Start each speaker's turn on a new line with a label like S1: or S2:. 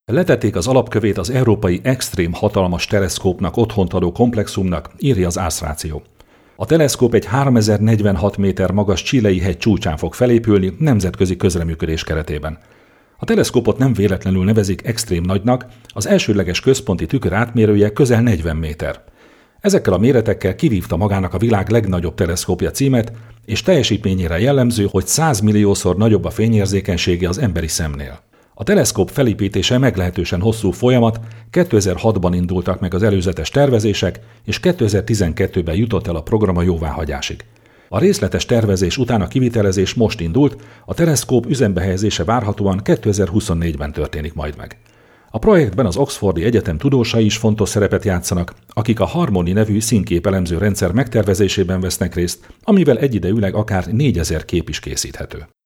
S1: Letették az alapkövét az európai extrém hatalmas teleszkópnak otthont adó komplexumnak, írja az Ars Ratio. A teleszkóp egy 3046 méter magas chilei hegy csúcsán fog felépülni nemzetközi közreműködés keretében. A teleszkópot nem véletlenül nevezik extrém nagynak, az elsődleges központi tükör átmérője közel 40 méter. Ezekkel a méretekkel kivívta magának a világ legnagyobb teleszkópja címet, és teljesítményére jellemző, hogy 100 milliószor nagyobb a fényérzékenysége az emberi szemnél. A teleszkóp felépítése meglehetősen hosszú folyamat, 2006-ban indultak meg az előzetes tervezések, és 2012-ben jutott el a program a jóváhagyásig. A részletes tervezés után a kivitelezés most indult, a teleszkóp üzembe helyezése várhatóan 2024-ben történik majd meg. A projektben az Oxfordi Egyetem tudósai is fontos szerepet játszanak, akik a Harmony nevű színképelemző rendszer megtervezésében vesznek részt, amivel egyidejűleg akár 4000 kép is készíthető.